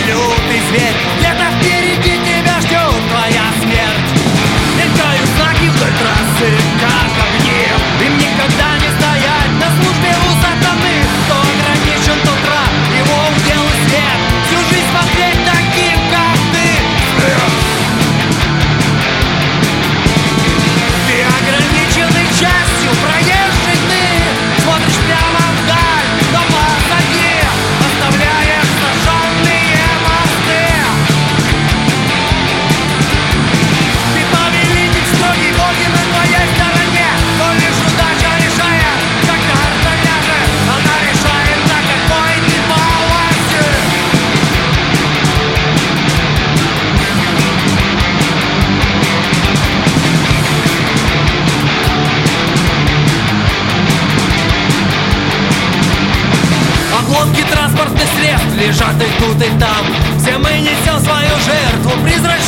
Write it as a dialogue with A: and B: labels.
A: лютый зверь. Где-то впереди тебя ждет твоя смерть. Мелькают знаки вдоль трассы, как огни. Им никогда не стоять на службе у сатаны. Кто ограничен, тот раб, его удел и свет. Всю жизнь смотреть таким, как ты. Ты ограниченный частью проезжей ты. Смотришь прямо вдаль, но позади оставляешь сожженные мосты. Ты повелитель, строгий боги на твоей стороне. Но лишь удача решает, как карта ляжет. Она решает, на какой ты полосе. Обломки транспортных средств лежат и тут, и там. Все мы несем свою жертву, призрак